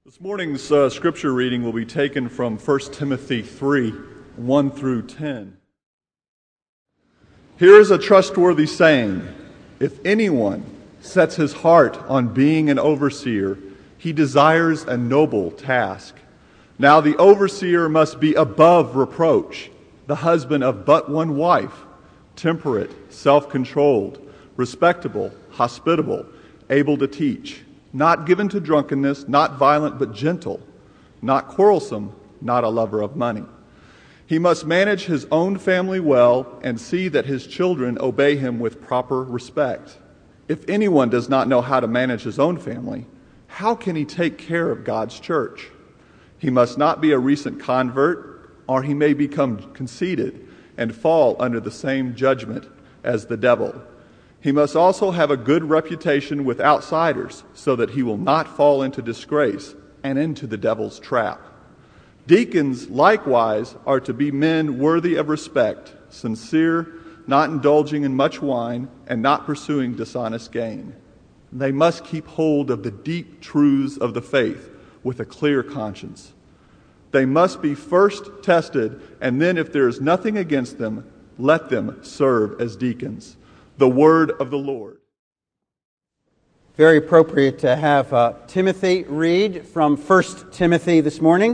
This morning's scripture reading will be taken from 1 Timothy 3, 1 through 10. Here is a trustworthy saying: if anyone sets his heart on being an overseer, he desires a noble task. Now the overseer must be above reproach, the husband of but one wife, temperate, self-controlled, respectable, hospitable, able to teach, not given to drunkenness, not violent but gentle, not quarrelsome, not a lover of money. He must manage his own family well and see that his children obey him with proper respect. If anyone does not know how to manage his own family, how can he take care of God's church? He must not be a recent convert, or he may become conceited and fall under the same judgment as the devil. He must also have a good reputation with outsiders, so that he will not fall into disgrace and into the devil's trap. Deacons, likewise, are to be men worthy of respect, sincere, not indulging in much wine, and not pursuing dishonest gain. They must keep hold of the deep truths of the faith with a clear conscience. They must be first tested, and then, if there is nothing against them, let them serve as deacons. The word of the Lord. Very appropriate to have Timothy read from 1 Timothy this morning.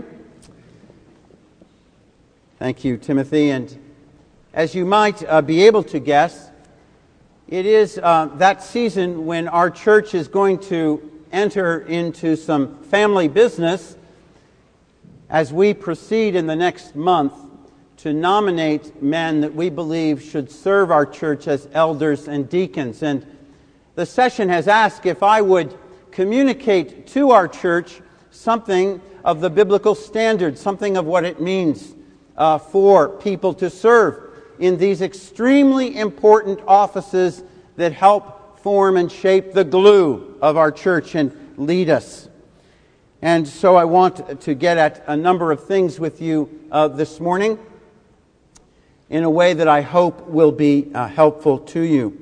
Thank you, Timothy. And as you might be able to guess, it is that season when our church is going to enter into some family business as we proceed in the next month to nominate men that we believe should serve our church as elders and deacons. And the session has asked if I would communicate to our church something of the biblical standard, something of what it means for people to serve in these extremely important offices that help form and shape the glue of our church and lead us. And so I want to get at a number of things with you this morning in a way that I hope will be helpful to you.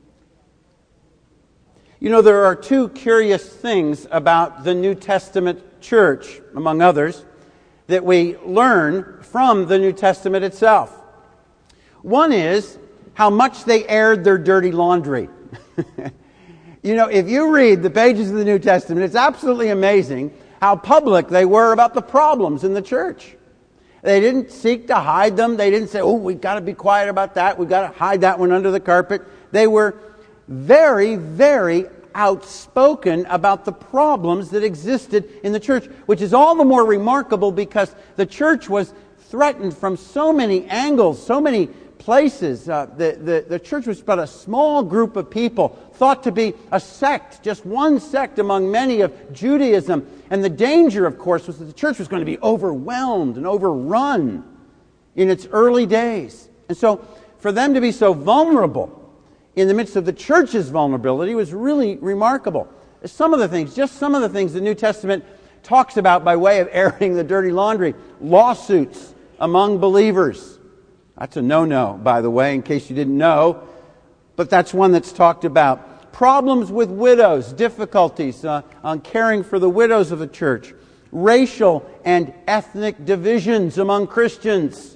You know, there are two curious things about the New Testament church, among others, that we learn from the New Testament itself. One is how much they aired their dirty laundry. You know, if you read the pages of the New Testament, it's absolutely amazing how public they were about the problems in the church. They didn't seek to hide them. They didn't say, oh, we've got to be quiet about that. We've got to hide that one under the carpet. They were very, very outspoken about the problems that existed in the church, which is all the more remarkable because the church was threatened from so many angles, so many places. The church was but a small group of people, thought to be a sect, just one sect among many of Judaism. And the danger, of course, was that the church was going to be overwhelmed and overrun in its early days. And so for them to be so vulnerable in the midst of the church's vulnerability was really remarkable. Some of the things the New Testament talks about by way of airing the dirty laundry. Lawsuits among believers. That's a no-no, by the way, in case you didn't know. But that's one that's talked about. Problems with widows, difficulties on caring for the widows of the church. Racial and ethnic divisions among Christians.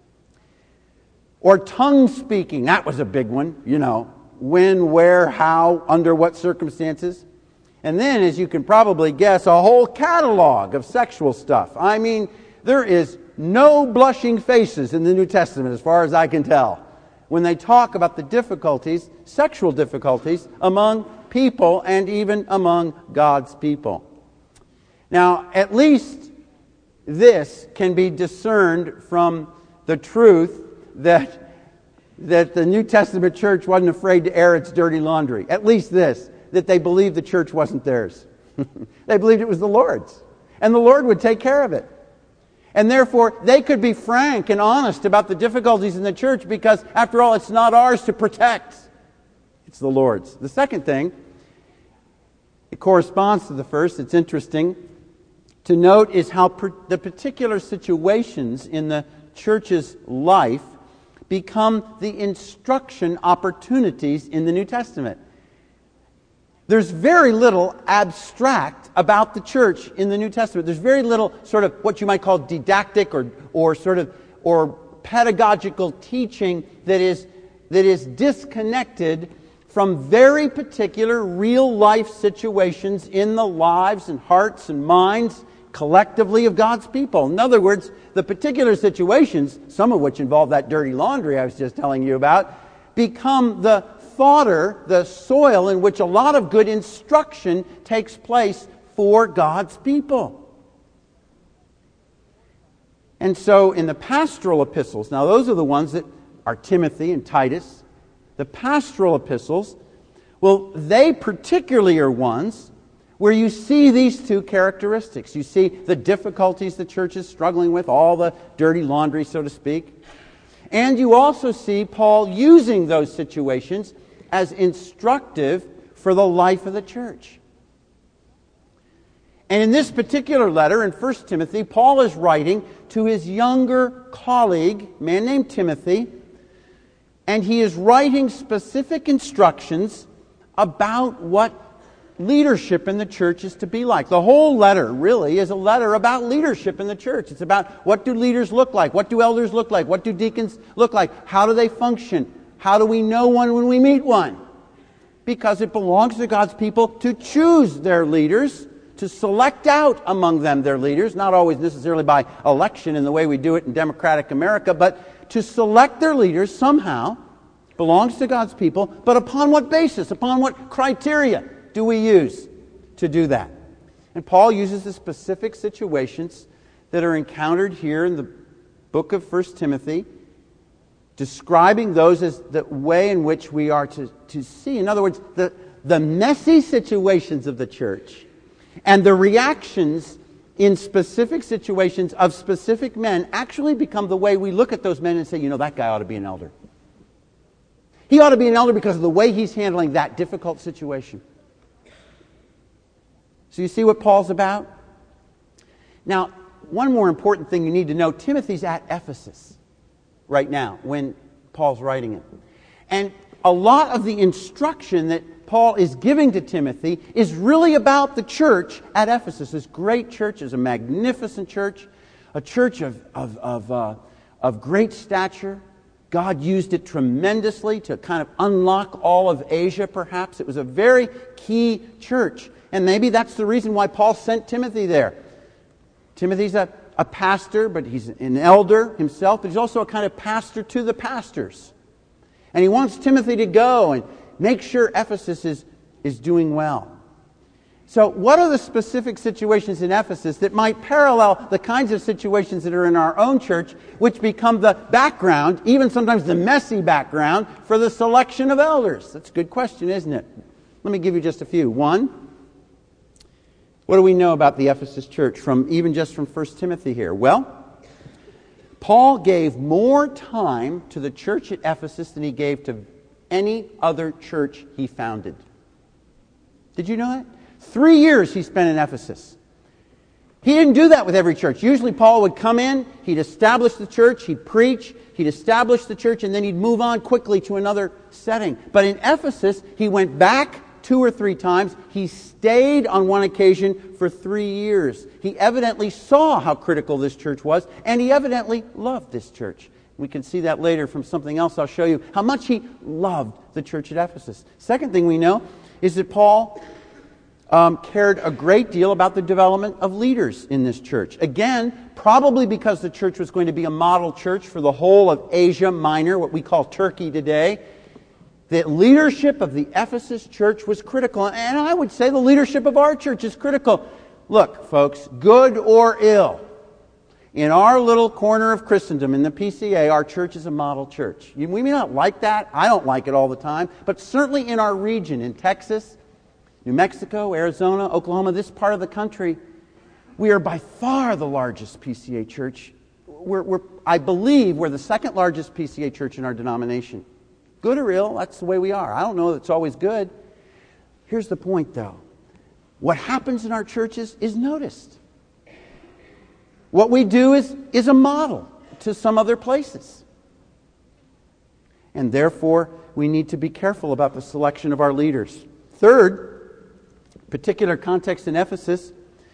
Or tongue speaking, that was a big one, you know. When, where, how, under what circumstances. And then, as you can probably guess, a whole catalog of sexual stuff. I mean, there is no blushing faces in the New Testament, as far as I can tell, when they talk about the difficulties, sexual difficulties, among people and even among God's people. Now, at least this can be discerned from the truth that the New Testament church wasn't afraid to air its dirty laundry. At least this, that they believed the church wasn't theirs. They believed it was the Lord's. And the Lord would take care of it. And therefore, they could be frank and honest about the difficulties in the church because, after all, it's not ours to protect. It's the Lord's. The second thing, it corresponds to the first. It's interesting to note is how the particular situations in the church's life become the instruction opportunities in the New Testament. There's very little abstract about the church in the New Testament. There's very little sort of what you might call didactic or pedagogical teaching that is disconnected from very particular real life situations in the lives and hearts and minds collectively of God's people. In other words, the particular situations, some of which involve that dirty laundry I was just telling you about, become the fodder, the soil in which a lot of good instruction takes place for God's people. And so in the pastoral epistles, now those are the ones that are Timothy and Titus, the pastoral epistles, well, they particularly are ones where you see these two characteristics. You see the difficulties the church is struggling with, all the dirty laundry, so to speak. And you also see Paul using those situations as instructive for the life of the church. And in this particular letter, in 1 Timothy, Paul is writing to his younger colleague, a man named Timothy, and he is writing specific instructions about what leadership in the church is to be like. The whole letter really is a letter about leadership in the church. It's about what do leaders look like? What do elders look like? What do deacons look like? How do they function? How do we know one when we meet one? Because it belongs to God's people to choose their leaders, to select out among them their leaders, not always necessarily by election in the way we do it in democratic America, but to select their leaders somehow belongs to God's people. But upon what basis? Upon what criteria do we use to do that? And Paul uses the specific situations that are encountered here in the book of 1 Timothy, describing those as the way in which we are to see. In other words, the messy situations of the church and the reactions in specific situations of specific men actually become the way we look at those men and say, that guy ought to be an elder. He ought to be an elder because of the way he's handling that difficult situation. So you see what Paul's about? Now, one more important thing you need to know, Timothy's at Ephesus right now when Paul's writing it. And a lot of the instruction that Paul is giving to Timothy is really about the church at Ephesus. This great church is a magnificent church, a church of great stature. God used it tremendously to kind of unlock all of Asia, perhaps. It was a very key church. And maybe that's the reason why Paul sent Timothy there. Timothy's a pastor, but he's an elder himself, but he's also a kind of pastor to the pastors. And he wants Timothy to go and make sure Ephesus is doing well. So what are the specific situations in Ephesus that might parallel the kinds of situations that are in our own church, which become the background, even sometimes the messy background, for the selection of elders? That's a good question, isn't it? Let me give you just a few. One, what do we know about the Ephesus church even just from 1 Timothy here? Well, Paul gave more time to the church at Ephesus than he gave to any other church he founded. Did you know that? 3 years he spent in Ephesus. He didn't do that with every church. Usually Paul would come in, he'd establish the church, he'd preach, he'd establish the church, and then he'd move on quickly to another setting. But in Ephesus, he went back 2 or 3 times. He stayed on one occasion for 3 years. He evidently saw how critical this church was, and he evidently loved this church. We can see that later from something else I'll show you, how much he loved the church at Ephesus. Second thing we know is that Paul cared a great deal about the development of leaders in this church. Again, probably because the church was going to be a model church for the whole of Asia Minor, what we call Turkey today. The leadership of the Ephesus church was critical. And I would say the leadership of our church is critical. Look, folks, good or ill, in our little corner of Christendom, in the PCA, our church is a model church. We may not like that. I don't like it all the time. But certainly in our region, in Texas, New Mexico, Arizona, Oklahoma, this part of the country, we are by far the largest PCA church. I believe we're the second largest PCA church in our denomination. Good or ill, that's the way we are. I don't know that it's always good. Here's the point, though. What happens in our churches is noticed. What we do is a model to some other places. And therefore, we need to be careful about the selection of our leaders. Third, Particular context in Ephesus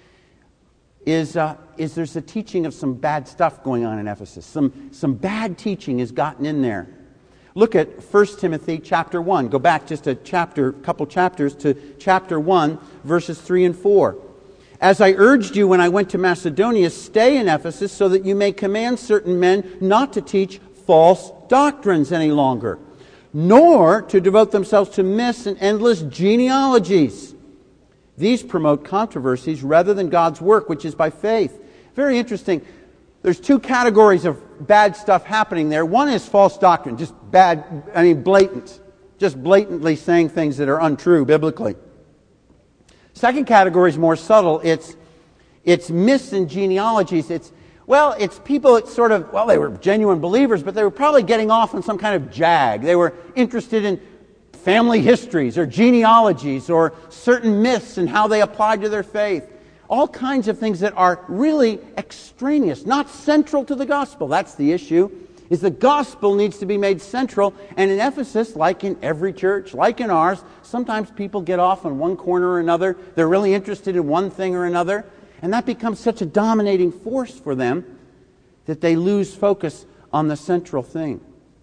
is there's a teaching of some bad stuff going on in Ephesus. Some bad teaching has gotten in there. Look at 1 Timothy chapter 1. Go back just a couple chapters to chapter 1, verses 3 and 4. As I urged you when I went to Macedonia, stay in Ephesus so that you may command certain men not to teach false doctrines any longer, nor to devote themselves to myths and endless genealogies. These promote controversies rather than God's work, which is by faith. Very interesting. There's two categories of bad stuff happening there. One is false doctrine, just blatant. Just blatantly saying things that are untrue biblically. Second category is more subtle. It's myths and genealogies. It's people that they were genuine believers, but they were probably getting off on some kind of jag. They were interested in family histories or genealogies or certain myths and how they applied to their faith. All kinds of things that are really extraneous, not central to the gospel. That's the issue, is the gospel needs to be made central. And in Ephesus, like in every church, like in ours, sometimes people get off on one corner or another. They're really interested in one thing or another. And that becomes such a dominating force for them that they lose focus on the central thing.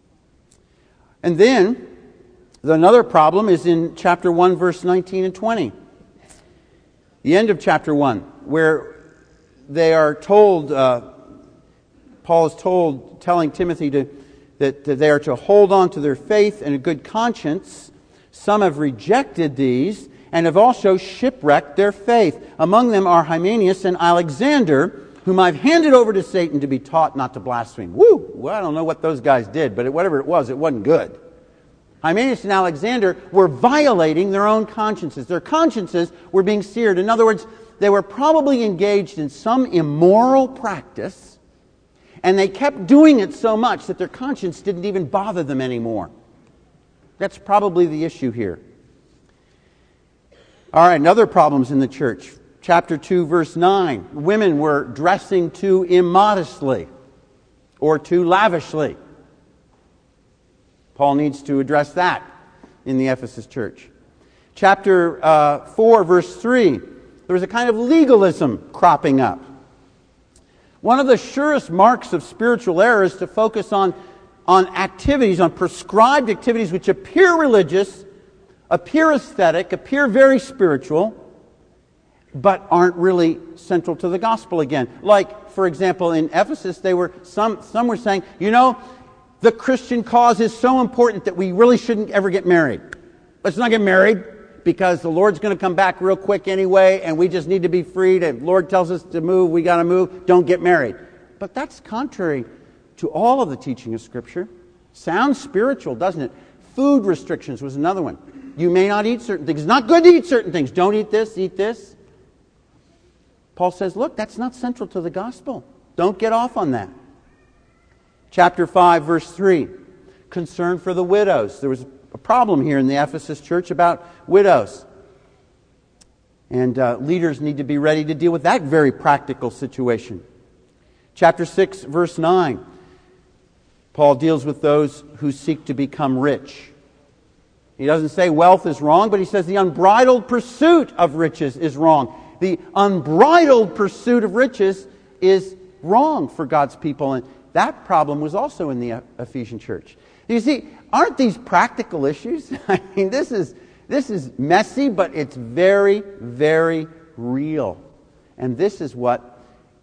And then, another problem is in chapter 1, verse 19 and 20. The end of chapter 1, where they are told, Paul is telling Timothy that they are to hold on to their faith and a good conscience. Some have rejected these and have also shipwrecked their faith. Among them are Hymenaeus and Alexander, whom I've handed over to Satan to be taught not to blaspheme. Woo! Well, I don't know what those guys did, but whatever it wasn't good. Hymenaeus and Alexander were violating their own consciences. Their consciences were being seared. In other words, they were probably engaged in some immoral practice, and they kept doing it so much that their conscience didn't even bother them anymore. That's probably the issue here. All right, other problems in the church. Chapter 2, verse 9. Women were dressing too immodestly or too lavishly. Paul needs to address that in the Ephesus church. Chapter 4, verse 3. There was a kind of legalism cropping up. One of the surest marks of spiritual error is to focus on activities, on prescribed activities which appear religious, appear aesthetic, appear very spiritual, but aren't really central to the gospel again. Like, for example, in Ephesus, some were saying, the Christian cause is so important that we really shouldn't ever get married. Let's not get married because the Lord's going to come back real quick anyway, and we just need to be freed. If the Lord tells us to move, we got to move. Don't get married. But that's contrary to all of the teaching of Scripture. Sounds spiritual, doesn't it? Food restrictions was another one. You may not eat certain things. It's not good to eat certain things. Don't eat this, eat this. Paul says, look, that's not central to the gospel. Don't get off on that. Chapter 5, verse 3, concern for the widows. There was a problem here in the Ephesus church about widows. And leaders need to be ready to deal with that very practical situation. Chapter 6, verse 9, Paul deals with those who seek to become rich. He doesn't say wealth is wrong, but he says the unbridled pursuit of riches is wrong. The unbridled pursuit of riches is wrong for God's people. And that problem was also in the Ephesian church. You see, aren't these practical issues? I mean, this is messy, but it's very, very real. And this is what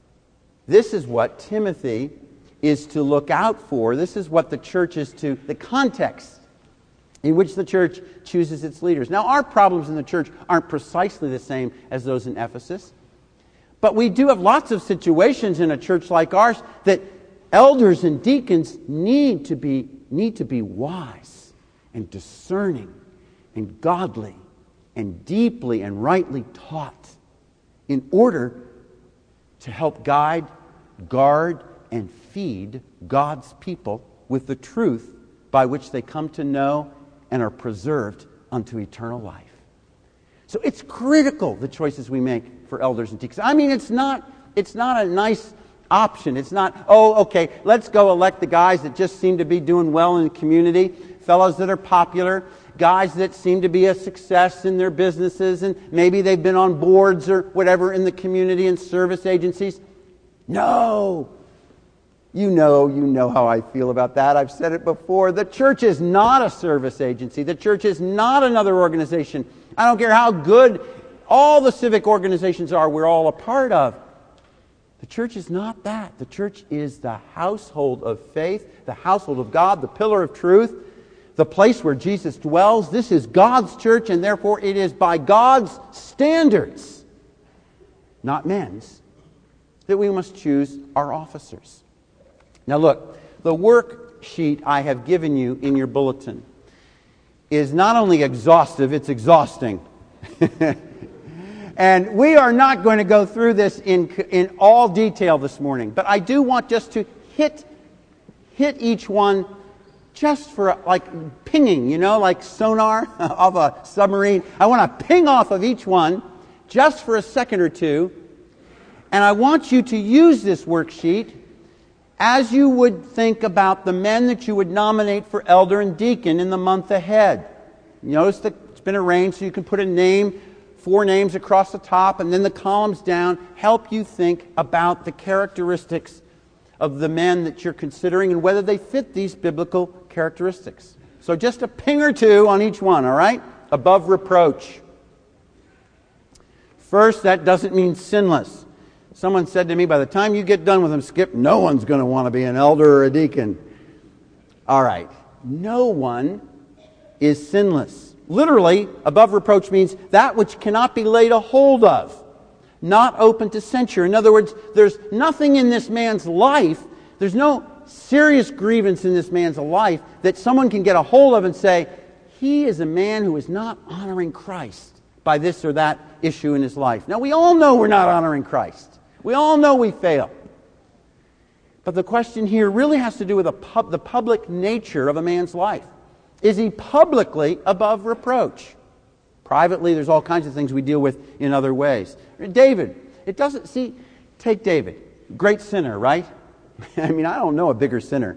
Timothy is to look out for. This is what the church is to, the context in which the church chooses its leaders. Now, our problems in the church aren't precisely the same as those in Ephesus. But we do have lots of situations in a church like ours that elders and deacons need to be wise and discerning and godly and deeply and rightly taught in order to help guide, guard, and feed God's people with the truth by which they come to know and are preserved unto eternal life. So it's critical, the choices we make for elders and deacons. I mean, it's not a nice option. It's not, let's go elect the guys that just seem to be doing well in the community, fellows that are popular, guys that seem to be a success in their businesses, and maybe they've been on boards or whatever in the community and service agencies. No. You know how I feel about that. I've said it before. The church is not a service agency. The church is not another organization. I don't care how good all the civic organizations are we're all a part of. The church is not that. The church is the household of faith, the household of God, the pillar of truth, the place where Jesus dwells. This is God's church, and therefore it is by God's standards, not men's, that we must choose our officers. Now look, the worksheet I have given you in your bulletin is not only exhaustive, it's exhausting. And we are not going to go through this in all detail this morning, but I do want just to hit each one just for like pinging, like sonar of a submarine. I want to ping off of each one just for a second or two, and I want you to use this worksheet as you would think about the men that you would nominate for elder and deacon in the month ahead. Notice that it's been arranged so you can put a name, 4 names across the top, and then the columns down help you think about the characteristics of the men that you're considering and whether they fit these biblical characteristics. So just a ping or two on each one, all right? Above reproach. First, that doesn't mean sinless. Someone said to me, by the time you get done with them, Skip, no one's going to want to be an elder or a deacon. All right. No one is sinless. Literally, above reproach means that which cannot be laid a hold of, not open to censure. In other words, there's nothing in this man's life, there's no serious grievance in this man's life that someone can get a hold of and say, he is a man who is not honoring Christ by this or that issue in his life. Now, we all know we're not honoring Christ. We all know we fail. But the question here really has to do with the public nature of a man's life. Is he publicly above reproach? Privately, there's all kinds of things we deal with in other ways. David, take David. Great sinner, right? I mean, I don't know a bigger sinner.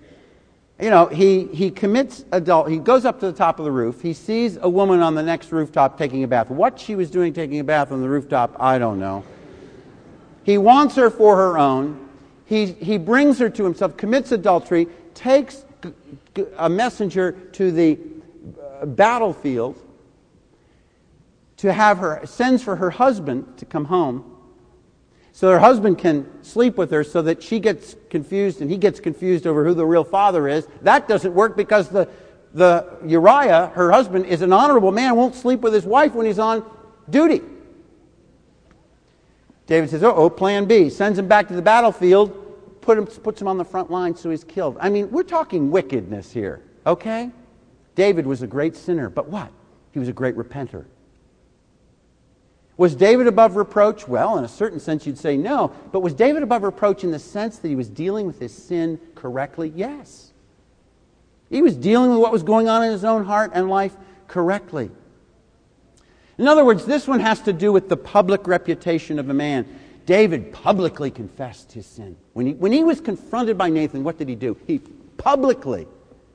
He commits he goes up to the top of the roof. He sees a woman on the next rooftop taking a bath. What she was doing taking a bath on the rooftop, I don't know. He wants her for her own. He brings her to himself, commits adultery, takes a messenger to the battlefield sends for her husband to come home so her husband can sleep with her so that she gets confused and he gets confused over who the real father is. That doesn't work because the Uriah, her husband, is an honorable man, won't sleep with his wife when he's on duty. David says, plan B. Sends him back to the battlefield, puts him on the front line so he's killed. I mean, we're talking wickedness here, okay? David was a great sinner, but what? He was a great repenter. Was David above reproach? Well, in a certain sense you'd say no. But was David above reproach in the sense that he was dealing with his sin correctly? Yes. He was dealing with what was going on in his own heart and life correctly. In other words, this one has to do with the public reputation of a man. David publicly confessed his sin. When he was confronted by Nathan, what did he do? He publicly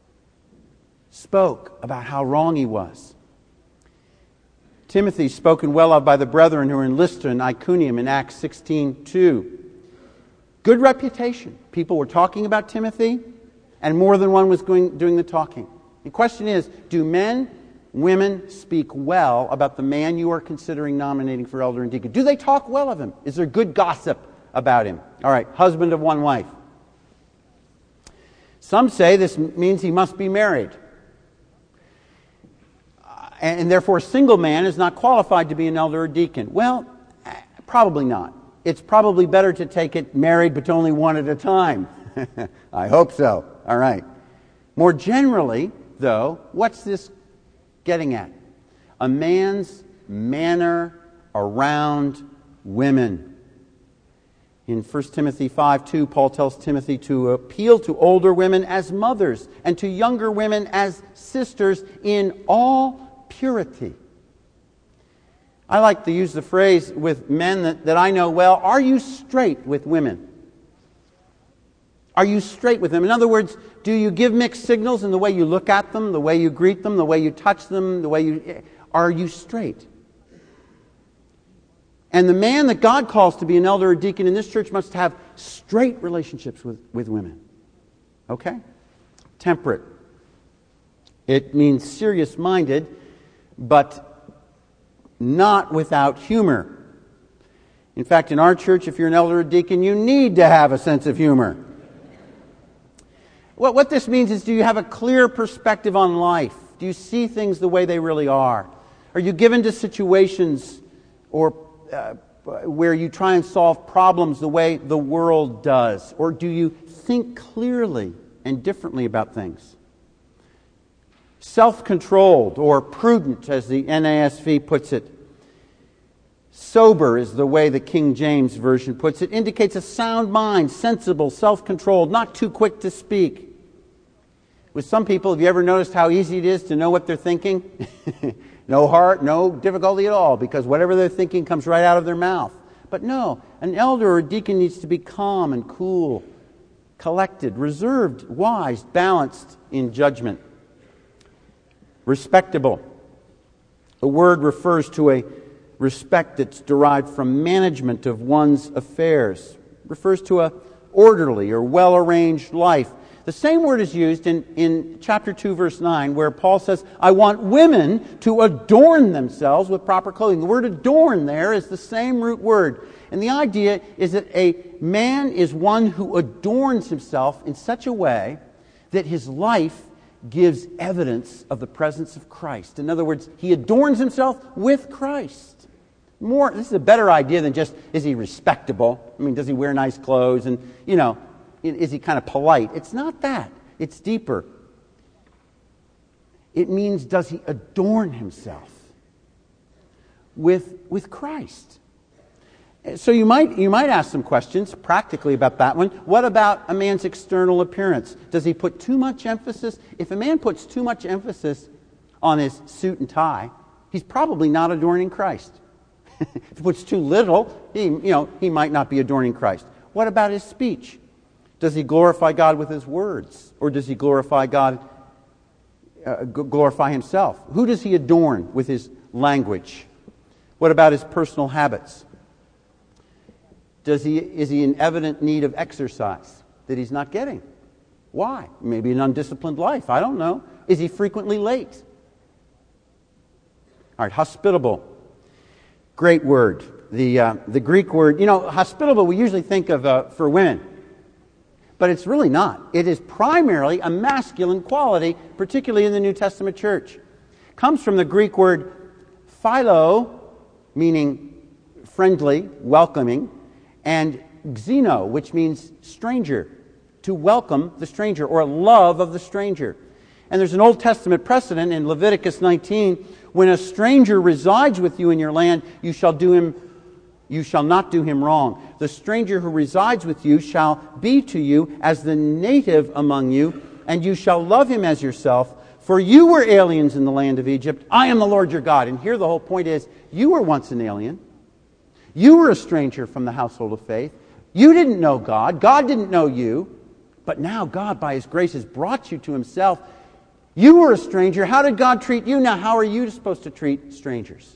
spoke about how wrong he was. Timothy, spoken well of by the brethren who were in Lystra and Iconium in Acts 16:2. Good reputation. People were talking about Timothy, and more than one was doing the talking. The question is, do men, women speak well about the man you are considering nominating for elder and deacon? Do they talk well of him? Is there good gossip about him? All right, husband of one wife. Some say this means he must be married. And therefore a single man is not qualified to be an elder or deacon. Well, probably not. It's probably better to take it married but only one at a time. I hope so. All right. More generally, though, what's this getting at? A man's manner around women. In 1 Timothy 5:2, Paul tells Timothy to appeal to older women as mothers and to younger women as sisters in all purity. I like to use the phrase with men that I know well, are you straight with women? Are you straight with them? In other words, do you give mixed signals in the way you look at them, the way you greet them, the way you touch them, the way you... Are you straight? And the man that God calls to be an elder or deacon in this church must have straight relationships with women. Okay? Temperate. It means serious-minded, but not without humor. In fact, in our church, if you're an elder or deacon, you need to have a sense of humor. Well, what this means is, do you have a clear perspective on life? Do you see things the way they really are? Are you given to situations or where you try and solve problems the way the world does? Or do you think clearly and differently about things? Self-controlled or prudent, as the NASV puts it. Sober is the way the King James Version puts it. Indicates a sound mind, sensible, self-controlled, not too quick to speak. With some people, have you ever noticed how easy it is to know what they're thinking? No heart, no difficulty at all, because whatever they're thinking comes right out of their mouth. But no, an elder or a deacon needs to be calm and cool, collected, reserved, wise, balanced in judgment. Respectable. The word refers to a respect that's derived from management of one's affairs. It refers to a orderly or well-arranged life. The same word is used in chapter 2, verse 9, where Paul says, I want women to adorn themselves with proper clothing. The word adorn there is the same root word. And the idea is that a man is one who adorns himself in such a way that his life gives evidence of the presence of Christ. In other words, he adorns himself with Christ. This is a better idea than just, is he respectable? I mean, does he wear nice clothes? And, is he kind of polite? It's not that. It's deeper. It means, does he adorn himself with Christ? So you might ask some questions practically about that one. What about a man's external appearance? Does he put too much emphasis? If a man puts too much emphasis on his suit and tie, he's probably not adorning Christ. If he puts too little, he might not be adorning Christ. What about his speech? Does he glorify God with his words? Or does he glorify himself? Who does he adorn with his language? What about his personal habits? Is he in evident need of exercise that he's not getting? Why? Maybe an undisciplined life. I don't know. Is he frequently late? All right, hospitable. Great word. The Greek word, hospitable we usually think of for women. But it's really not. It is primarily a masculine quality, particularly in the New Testament church. It comes from the Greek word philo, meaning friendly, welcoming, and xeno, which means stranger, to welcome the stranger or love of the stranger. And there's an Old Testament precedent in Leviticus 19, when a stranger resides with you in your land, you shall not do him wrong. The stranger who resides with you shall be to you as the native among you, and you shall love him as yourself. For you were aliens in the land of Egypt. I am the Lord your God. And here the whole point is, you were once an alien. You were a stranger from the household of faith. You didn't know God. God didn't know you. But now God, by his grace, has brought you to himself. You were a stranger. How did God treat you? Now how are you supposed to treat strangers?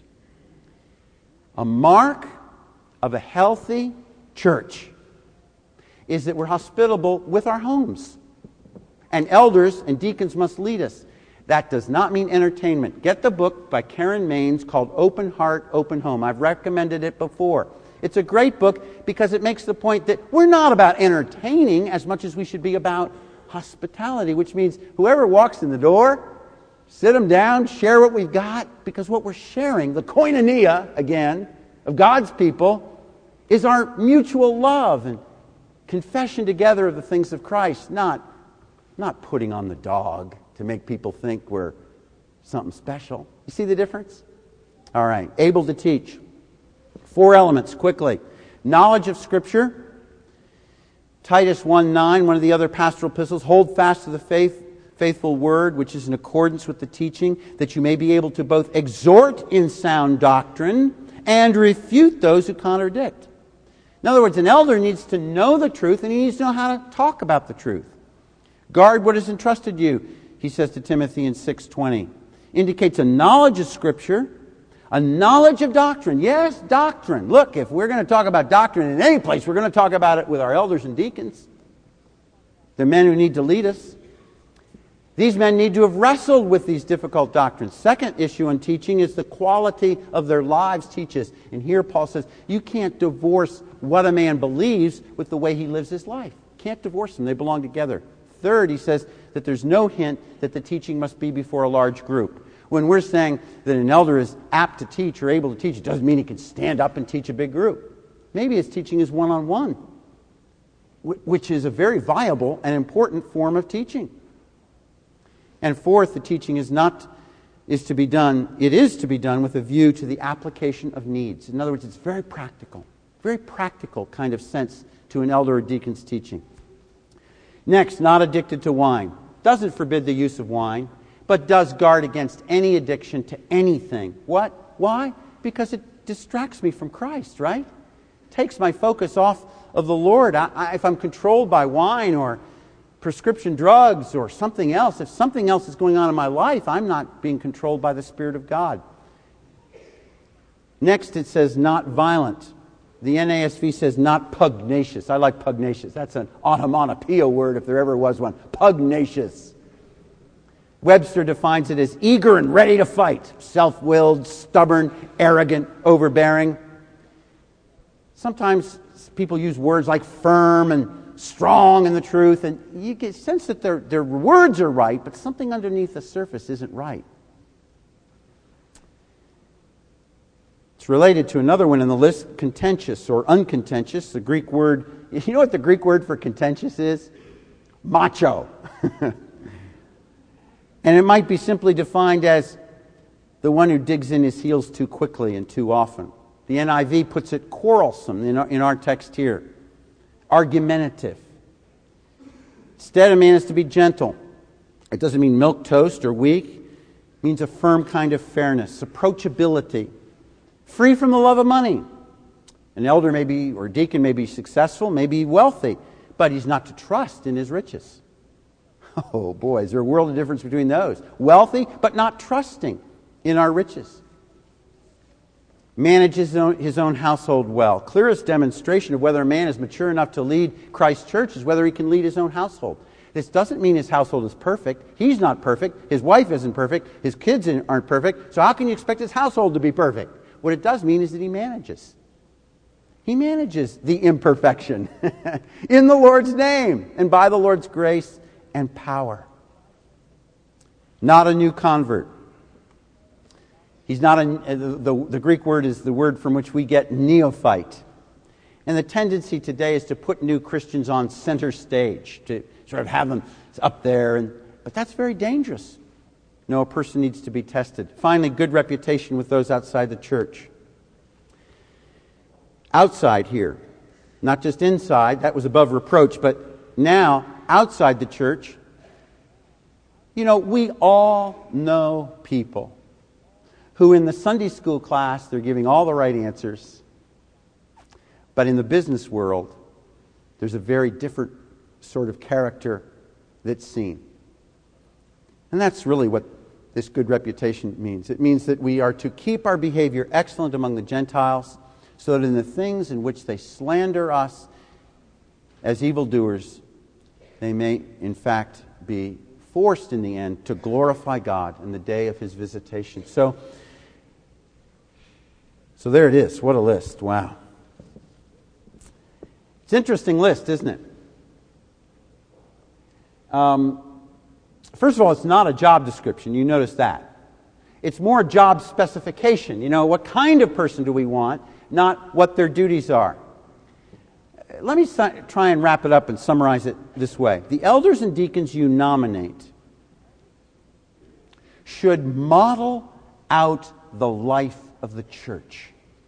A mark of a healthy church is that we're hospitable with our homes. And elders and deacons must lead us. That does not mean entertainment. Get the book by Karen Maines called Open Heart, Open Home. I've recommended it before. It's a great book because it makes the point that we're not about entertaining as much as we should be about hospitality, which means whoever walks in the door, sit them down, share what we've got, because what we're sharing, the koinonia, again, of God's people, is our mutual love and confession together of the things of Christ, not putting on the dog to make people think we're something special. You see the difference? All right, able to teach. 4 elements, quickly. Knowledge of Scripture. Titus 1:9, one of the other pastoral epistles, hold fast to the faithful word, which is in accordance with the teaching, that you may be able to both exhort in sound doctrine and refute those who contradict. In other words, an elder needs to know the truth, and he needs to know how to talk about the truth. Guard what is entrusted you, he says to Timothy in 6:20. Indicates a knowledge of Scripture, a knowledge of doctrine. Yes, doctrine. Look, if we're going to talk about doctrine in any place, we're going to talk about it with our elders and deacons. They're men who need to lead us. These men need to have wrestled with these difficult doctrines. Second issue in teaching is the quality of their lives teaches. And here Paul says, you can't divorce what a man believes with the way he lives his life. Can't divorce them. They belong together. Third, he says that there's no hint that the teaching must be before a large group. When we're saying that an elder is apt to teach or able to teach, it doesn't mean he can stand up and teach a big group. Maybe his teaching is one-on-one, which is a very viable and important form of teaching. And fourth, the teaching is to be done with a view to the application of needs. In other words, it's very practical kind of sense to an elder or deacon's teaching. Next, not addicted to wine. Doesn't forbid the use of wine, but does guard against any addiction to anything. What? Why? Because it distracts me from Christ, right? Takes my focus off of the Lord. If I'm controlled by wine or prescription drugs or something else, if something else is going on in my life, I'm not being controlled by the Spirit of God. Next, it says not violent. The NASV says not pugnacious. I like pugnacious. That's an onomatopoeia word if there ever was one. Pugnacious. Webster defines it as eager and ready to fight. Self-willed, stubborn, arrogant, overbearing. Sometimes people use words like firm and strong in the truth, and you get a sense that their words are right, but something underneath the surface isn't right. It's related to another one in the list, contentious or uncontentious. The Greek word, you know what the Greek word for contentious is? Macho. And it might be simply defined as the one who digs in his heels too quickly and too often. The NIV puts it quarrelsome in our text here. Argumentative. Instead, a man is to be gentle. It doesn't mean milquetoast or weak. It means a firm kind of fairness, approachability, free from the love of money. An elder may be, or deacon may be successful, may be wealthy, but he's not to trust in his riches. Oh boy, is there a world of difference between those. Wealthy, but not trusting in our riches. Manages his own household well. Clearest demonstration of whether a man is mature enough to lead Christ's church is whether he can lead his own household. This doesn't mean his household is perfect. He's not perfect. His wife isn't perfect. His kids aren't perfect. So how can you expect his household to be perfect? What it does mean is that he manages. He manages the imperfection in the Lord's name and by the Lord's grace and power. Not a new convert. He's not the Greek word is the word from which we get neophyte. And the tendency today is to put new Christians on center stage, to sort of have them up there. But that's very dangerous. No, a person needs to be tested. Finally, good reputation with those outside the church. Outside here, not just inside, that was above reproach, but now outside the church, you know, we all know people who in the Sunday school class, they're giving all the right answers. But in the business world, there's a very different sort of character that's seen. And that's really what this good reputation means. It means that we are to keep our behavior excellent among the Gentiles, so that in the things in which they slander us as evildoers, they may in fact be forced in the end to glorify God in the day of His visitation. So there it is. What a list. Wow. It's an interesting list, isn't it? First of all, it's not a job description. You notice that. It's more a job specification. You know, what kind of person do we want, not what their duties are. Let me try and wrap it up and summarize it this way. The elders and deacons you nominate should model out the life of the church.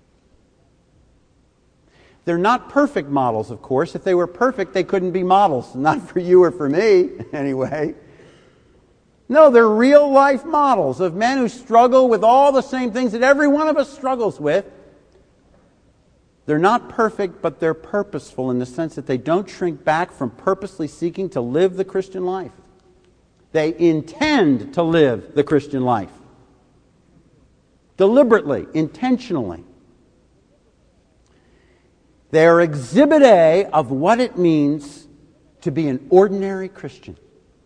They're not perfect models, of course. If they were perfect, they couldn't be models. Not for you or for me, anyway. No, they're real-life models of men who struggle with all the same things that every one of us struggles with. They're not perfect, but they're purposeful in the sense that they don't shrink back from purposely seeking to live the Christian life. They intend to live the Christian life. Deliberately, intentionally. They are exhibit A of what it means to be an ordinary Christian.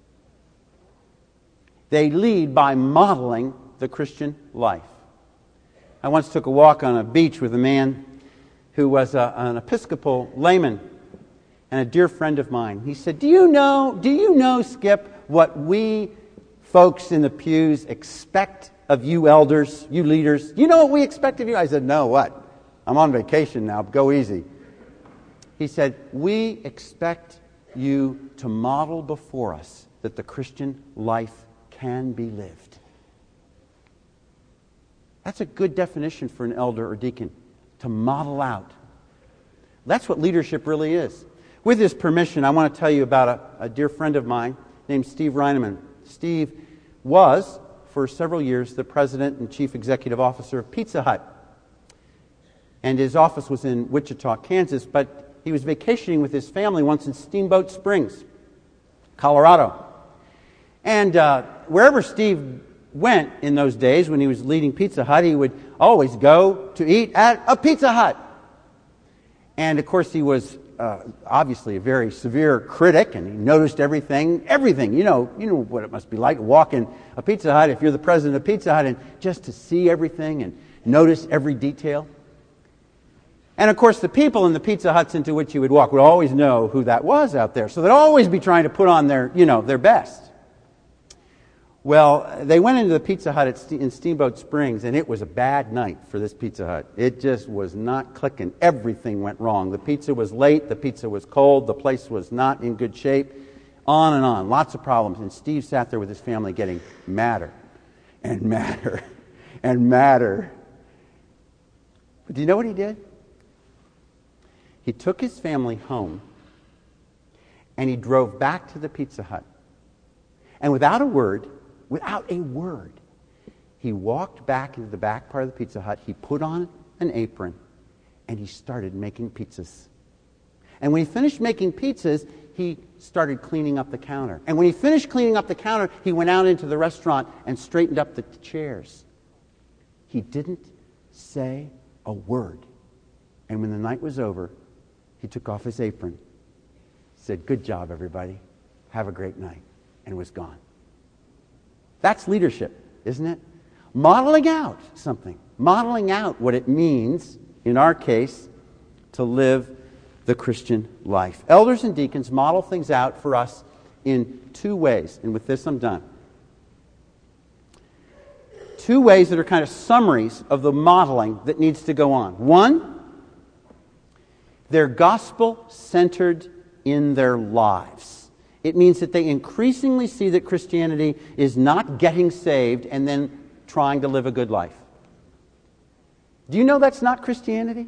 They lead by modeling the Christian life. I once took a walk on a beach with a man who was an Episcopal layman and a dear friend of mine. He said, do you know, Skip, what we folks in the pews expect of you elders, you leaders? You know what we expect of you? I said, no, what? I'm on vacation now, go easy. He said, we expect you to model before us that the Christian life can be lived. That's a good definition for an elder or deacon, to model out. That's what leadership really is. With his permission, I want to tell you about a dear friend of mine named Steve Reineman. Steve was, for several years, the president and chief executive officer of Pizza Hut. And his office was in Wichita, Kansas, but he was vacationing with his family once in Steamboat Springs, Colorado. And wherever Steve went in those days when he was leading Pizza Hut, he would always go to eat at a Pizza Hut. And of course he was obviously a very severe critic, and he noticed everything. You know what it must be like to walk in a Pizza Hut if you're the president of Pizza Hut, and just to see everything and notice every detail. And of course the people in the Pizza Huts into which he would walk would always know who that was out there. So they'd always be trying to put on their best. Well, they went into the Pizza Hut in Steamboat Springs, and it was a bad night for this Pizza Hut. It just was not clicking. Everything went wrong. The pizza was late. The pizza was cold. The place was not in good shape. On and on. Lots of problems. And Steve sat there with his family getting madder and madder and madder. But do you know what he did? He took his family home, and he drove back to the Pizza Hut. And without a word, he walked back into the back part of the Pizza Hut. He put on an apron, and he started making pizzas. And when he finished making pizzas, he started cleaning up the counter. And when he finished cleaning up the counter, he went out into the restaurant and straightened up the chairs. He didn't say a word. And when the night was over, he took off his apron, said, "Good job, everybody. Have a great night," and was gone. That's leadership, isn't it? Modeling out something. Modeling out what it means, in our case, to live the Christian life. Elders and deacons model things out for us in two ways. And with this, I'm done. Two ways that are kind of summaries of the modeling that needs to go on. One, they're gospel-centered in their lives. It means that they increasingly see that Christianity is not getting saved and then trying to live a good life. Do you know that's not Christianity?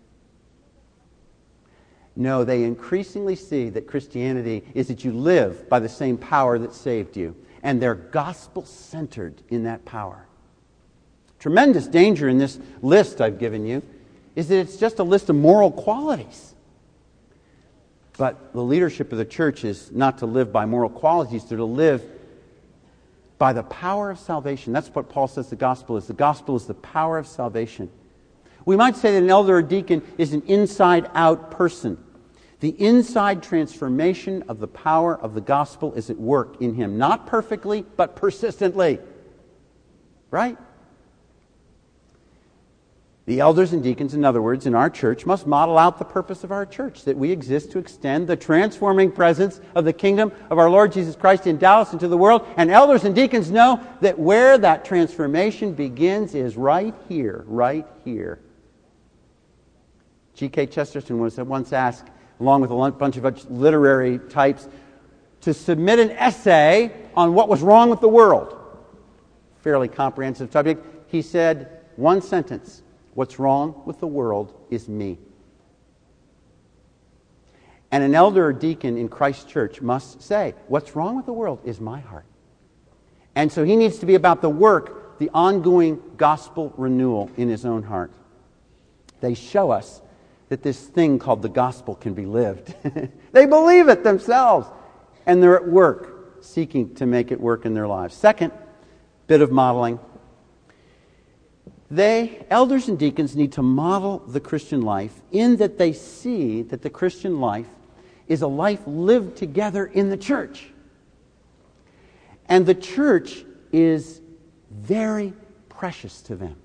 No, they increasingly see that Christianity is that you live by the same power that saved you. And they're gospel-centered in that power. Tremendous danger in this list I've given you is that it's just a list of moral qualities. But the leadership of the church is not to live by moral qualities, they're to live by the power of salvation. That's what Paul says the gospel is. The gospel is the power of salvation. We might say that an elder or deacon is an inside-out person. The inside transformation of the power of the gospel is at work in him. Not perfectly, but persistently. Right? The elders and deacons, in other words, in our church, must model out the purpose of our church, that we exist to extend the transforming presence of the kingdom of our Lord Jesus Christ in Dallas into the world. And elders and deacons know that where that transformation begins is right here, right here. G.K. Chesterton was once asked, along with a bunch of literary types, to submit an essay on what was wrong with the world. Fairly comprehensive subject. He said, one sentence: "What's wrong with the world is me." And an elder or deacon in Christ's church must say, what's wrong with the world is my heart. And so he needs to be about the work, the ongoing gospel renewal in his own heart. They show us that this thing called the gospel can be lived. They believe it themselves, and they're at work seeking to make it work in their lives. Second bit of modeling. Elders and deacons, need to model the Christian life in that they see that the Christian life is a life lived together in the church. And the church is very precious to them.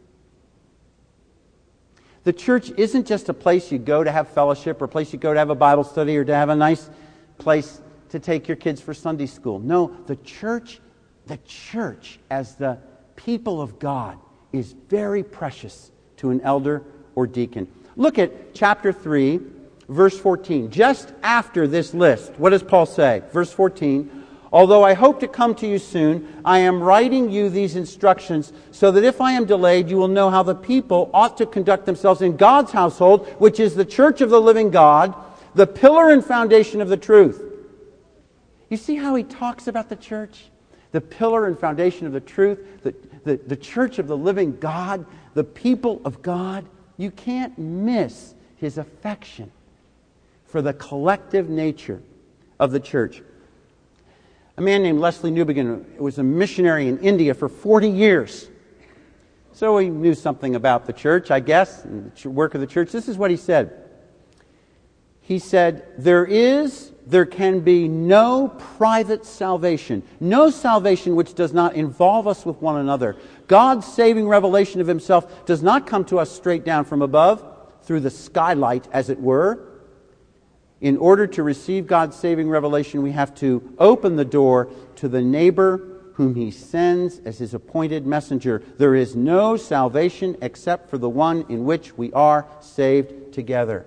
The church isn't just a place you go to have fellowship, or a place you go to have a Bible study, or to have a nice place to take your kids for Sunday school. No, the church as the people of God is very precious to an elder or deacon. Look at chapter 3, verse 14. Just after this list, what does Paul say? Verse 14, although I hope to come to you soon, I am writing you these instructions so that if I am delayed, you will know how the people ought to conduct themselves in God's household, which is the church of the living God, the pillar and foundation of the truth. You see how he talks about the church? The pillar and foundation of the truth, the church of the living God, the people of God. You can't miss his affection for the collective nature of the church. A man named Leslie Newbigin was a missionary in India for 40 years. So he knew something about the church, I guess, and the work of the church. This is what he said. He said, there can be no private salvation, no salvation which does not involve us with one another. God's saving revelation of himself does not come to us straight down from above, through the skylight, as it were. In order to receive God's saving revelation, we have to open the door to the neighbor whom he sends as his appointed messenger. There is no salvation except for the one in which we are saved together.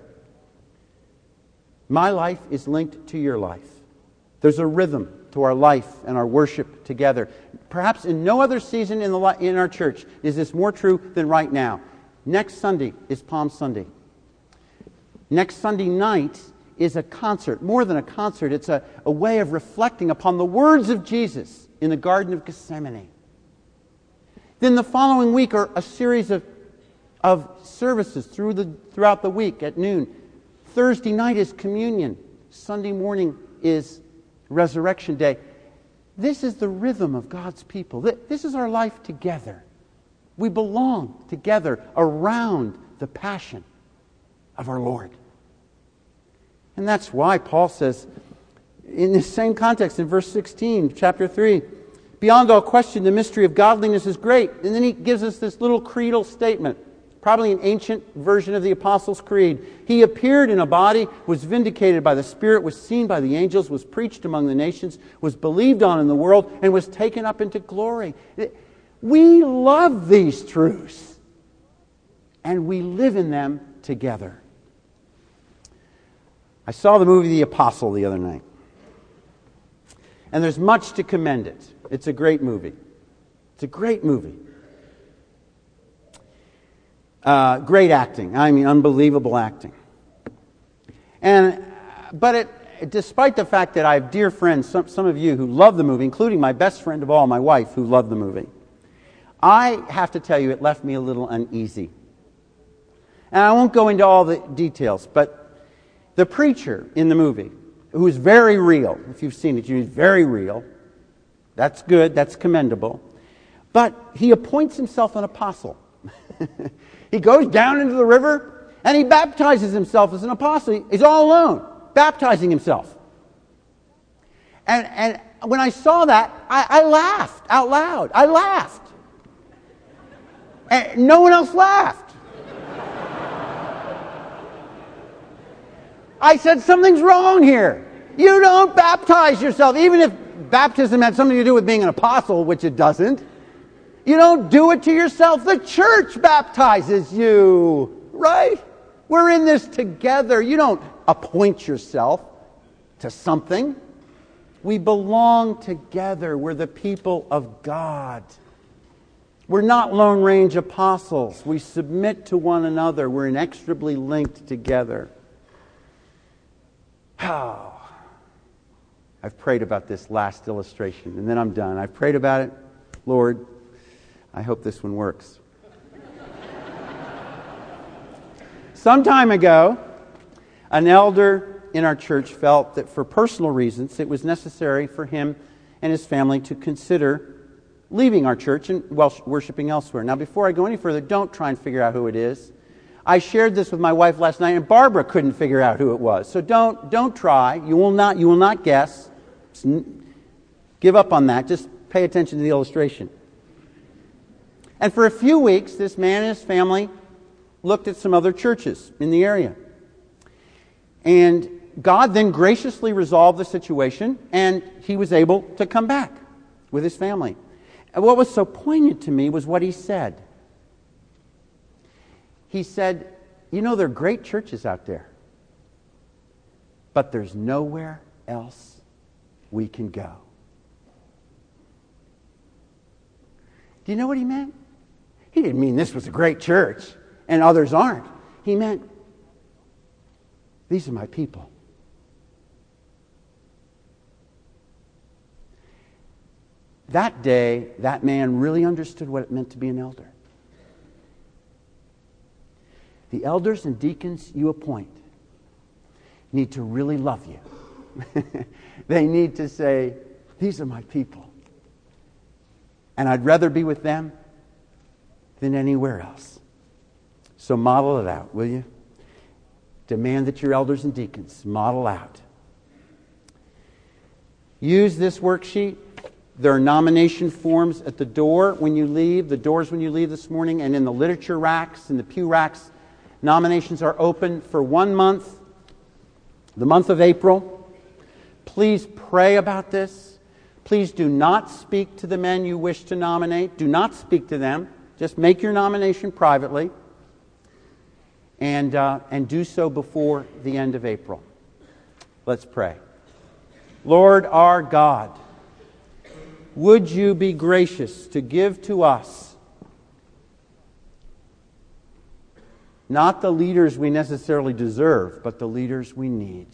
My life is linked to your life. There's a rhythm to our life and our worship together. Perhaps in no other season in our church is this more true than right now. Next Sunday is Palm Sunday. Next Sunday night is a concert. More than a concert, it's a way of reflecting upon the words of Jesus in the Garden of Gethsemane. Then the following week are a series of services throughout the week at noon. Thursday night is communion. Sunday morning is Resurrection Day. This is the rhythm of God's people. This is our life together. We belong together around the passion of our Lord. And that's why Paul says, in the same context, in verse 16, chapter 3, beyond all question, the mystery of godliness is great. And then he gives us this little creedal statement, probably an ancient version of the Apostles' Creed. He appeared in a body, was vindicated by the Spirit, was seen by the angels, was preached among the nations, was believed on in the world, and was taken up into glory. We love these truths, and we live in them together. I saw the movie The Apostle the other night. And there's much to commend it. It's a great movie. It's a great movie. Great acting. I mean, unbelievable acting. But despite the fact that I have dear friends, some of you who love the movie, including my best friend of all, my wife, who loved the movie, I have to tell you it left me a little uneasy. And I won't go into all the details, but the preacher in the movie, who is very real, if you've seen it, he's very real. That's good, that's commendable. But he appoints himself an apostle. He goes down into the river and he baptizes himself as an apostle. He's all alone, baptizing himself. And when I saw that, I laughed out loud. I laughed. And no one else laughed. I said, something's wrong here. You don't baptize yourself. Even if baptism had something to do with being an apostle, which it doesn't. You don't do it to yourself. The church baptizes you, right? We're in this together. You don't appoint yourself to something. We belong together. We're the people of God. We're not Lone Range apostles. We submit to one another. We're inextricably linked together. Oh, I've prayed about this last illustration, and then I'm done. I've prayed about it. Lord, I hope this one works. Some time ago, An elder in our church felt that for personal reasons it was necessary for him and his family to consider leaving our church and worshiping elsewhere. Now, before I go any further, don't try and figure out who it is. I shared this with my wife last night, and Barbara couldn't figure out who it was. So don't try. You will not guess. Give up on that. Just pay attention to the illustration. And for a few weeks, this man and his family looked at some other churches in the area. And God then graciously resolved the situation, and he was able to come back with his family. And what was so poignant to me was what he said. He said, there are great churches out there, but there's nowhere else we can go. Do you know what he meant? He didn't mean this was a great church and others aren't. He meant, these are my people. That day, that man really understood what it meant to be an elder. The elders and deacons you appoint need to really love you. They need to say, these are my people. And I'd rather be with them than anywhere else. So model it out, will you? Demand that your elders and deacons model out. Use this worksheet. There are nomination forms at the doors when you leave this morning, and in the literature racks, in the pew racks. Nominations are open for 1 month, the month of April. Please pray about this. Please do not speak to the men you wish to nominate. Do not speak to them. Just make your nomination privately. And do so before the end of April. Let's pray. Lord our God, would you be gracious to give to us not the leaders we necessarily deserve, but the leaders we need.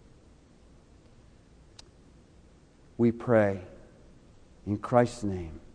We pray in Christ's name.